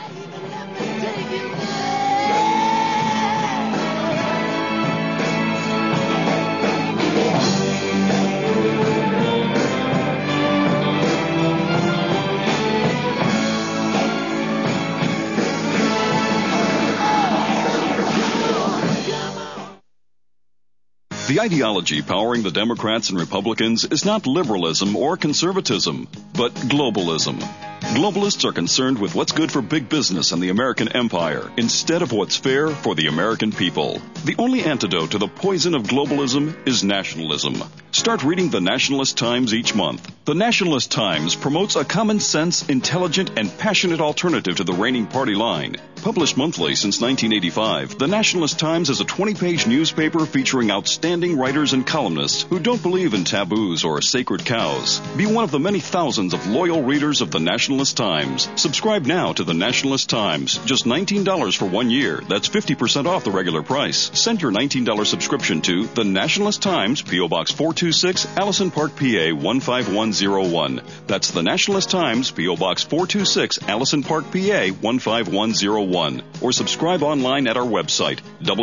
The ideology powering the Democrats and Republicans is not liberalism or conservatism, but globalism. Globalists are concerned with what's good for big business and the American empire instead of what's fair for the American people. The only antidote to the poison of globalism is nationalism. Start reading the Nationalist Times each month. The Nationalist Times promotes a common sense, intelligent, and passionate alternative to the reigning party line. Published monthly since 1985, the Nationalist Times is a 20-page newspaper featuring outstanding writers and columnists who don't believe in taboos or sacred cows. Be one of the many thousands of loyal readers of the Nationalist Times. Subscribe now to the Nationalist Times. Just $19 for 1 year. That's 50% off the regular price. Send your $19 subscription to the Nationalist Times, P.O. Box 426, Allison Park, PA 15101. That's the Nationalist Times, P.O. Box 426, Allison Park, PA 15101. Or subscribe online at our website,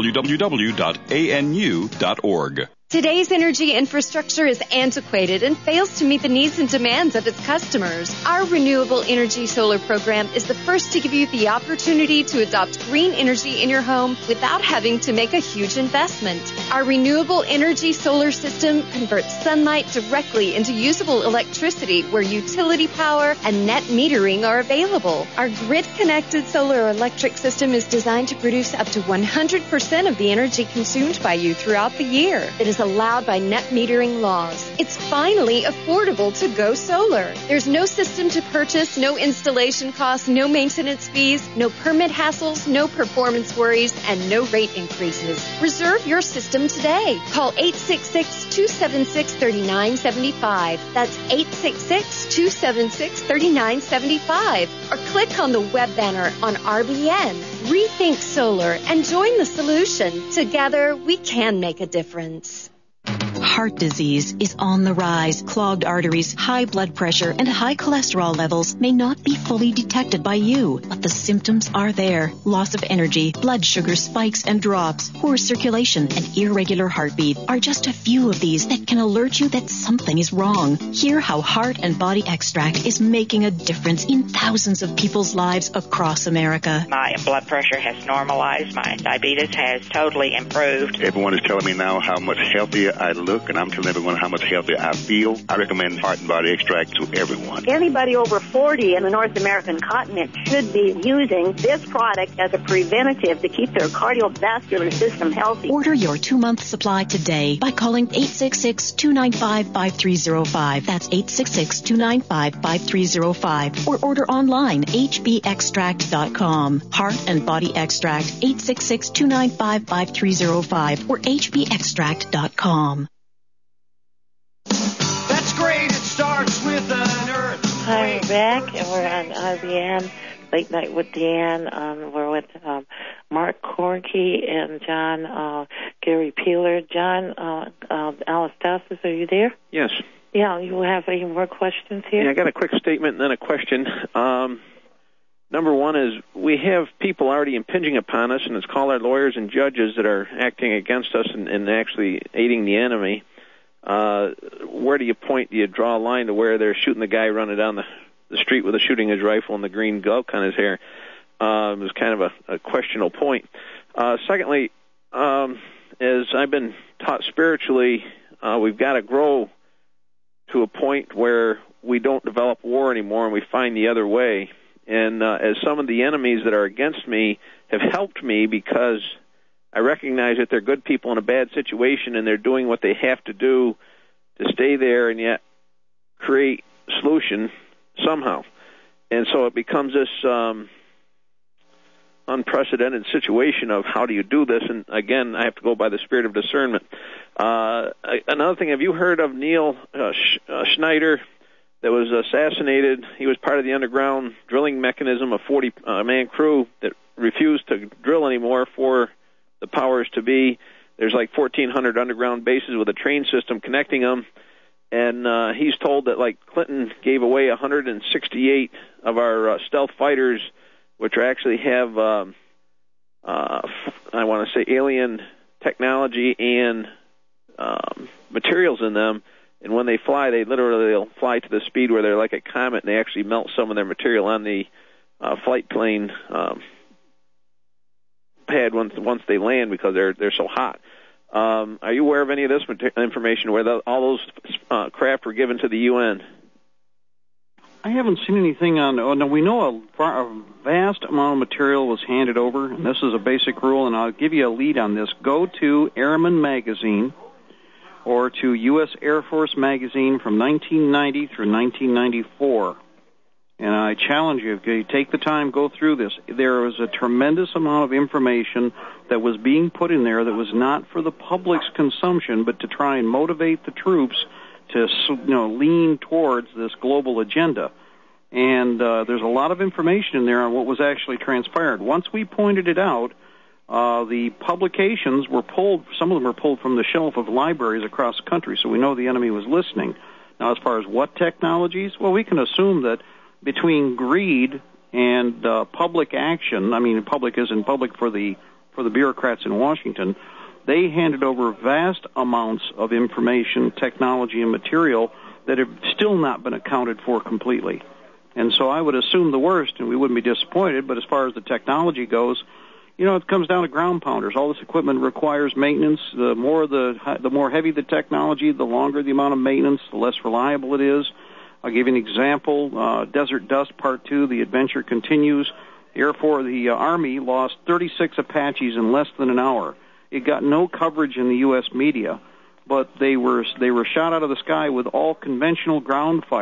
www.anu.org. Today's energy infrastructure is antiquated and fails to meet the needs and demands of its customers. Our Renewable Energy Solar program is the first to give you the opportunity to adopt green energy in your home without having to make a huge investment. Our Renewable Energy Solar system converts sunlight directly into usable electricity where utility power and net metering are available. Our grid-connected solar electric system is designed to produce up to 100% of the energy consumed by you throughout the year. It is allowed by net metering laws. It's finally affordable to go solar. There's no system to purchase, no installation costs, no maintenance fees, no permit hassles, no performance worries, and no rate increases. Reserve your system today. Call 866-276-3975. That's 866-276-3975. Or click on the web banner on RBN. Rethink solar and join the solution. Together, we can make a difference. Heart disease is on the rise. Clogged arteries, high blood pressure, and high cholesterol levels may not be fully detected by you, but the symptoms are there. Loss of energy, blood sugar spikes and drops, poor circulation, and irregular heartbeat are just a few of these that can alert you that something is wrong. Hear how Heart and Body Extract is making a difference in thousands of people's lives across America. My blood pressure has normalized. My diabetes has totally improved. Everyone is telling me now how much healthier I look, and I'm telling everyone how much healthier I feel. I recommend Heart and Body Extract to everyone. Anybody over 40 in the North American continent should be using this product as a preventative to keep their cardiovascular system healthy. Order your 2-month supply today by calling 866-295-5305. That's 866-295-5305. Or order online, hbextract.com. Heart and Body Extract, 866-295-5305 or hbextract.com. That's great. It starts with an earth. Hi, we're back, and we're on RBN, Late Night with Deanne. We're with Mark Corky and John Gary Peeler. John Alastasis, are you there? Yes. Yeah, you have any more questions here? Yeah, I got a quick statement and then a question. Number one is we have people already impinging upon us, and it's called our lawyers and judges that are acting against us and actually aiding the enemy. Where do you point? Do you draw a line to where they're shooting the guy running down the street with a shooting his rifle and the green glove on his hair? It was kind of a questionable point. Secondly, as I've been taught spiritually, we've got to grow to a point where we don't develop war anymore and we find the other way. And as some of the enemies that are against me have helped me because I recognize that they're good people in a bad situation and they're doing what they have to do to stay there and yet create a solution somehow. And so it becomes this unprecedented situation of how do you do this? And again, I have to go by the spirit of discernment. Another thing, have you heard of Neil Schneider that was assassinated? He was part of the underground drilling mechanism, a 40-man crew that refused to drill anymore for the powers to be. There's like 1,400 underground bases with a train system connecting them. And he's told that, like, Clinton gave away 168 of our stealth fighters, which actually have, I want to say, alien technology and materials in them. And when they fly, they'll fly to the speed where they're like a comet, and they actually melt some of their material on the flight plane pad once they land because they're so hot. Are you aware of any of this information where all those craft were given to the UN? I haven't seen anything on. Oh, no, we know a vast amount of material was handed over, and this is a basic rule, and I'll give you a lead on this. Go to Airman Magazine or to U.S. Air Force Magazine from 1990 through 1994. And I challenge you, if you take the time, go through this. There was a tremendous amount of information that was being put in there that was not for the public's consumption, but to try and motivate the troops to lean towards this global agenda. And there's a lot of information in there on what was actually transpired. Once we pointed it out, the publications were pulled, some of them were pulled from the shelf of libraries across the country, so we know the enemy was listening. Now, as far as what technologies, well, we can assume that between greed and public action, I mean, public isn't public for the bureaucrats in Washington, they handed over vast amounts of information, technology, and material that have still not been accounted for completely. And so I would assume the worst, and we wouldn't be disappointed, but as far as the technology goes, it comes down to ground pounders. All this equipment requires maintenance. The more heavy the technology, the longer the amount of maintenance, the less reliable it is. I'll give you an example. Desert Dust Part 2, the adventure continues. The Army lost 36 Apaches in less than an hour. It got no coverage in the U.S. media. but they were shot out of the sky with all conventional ground fire.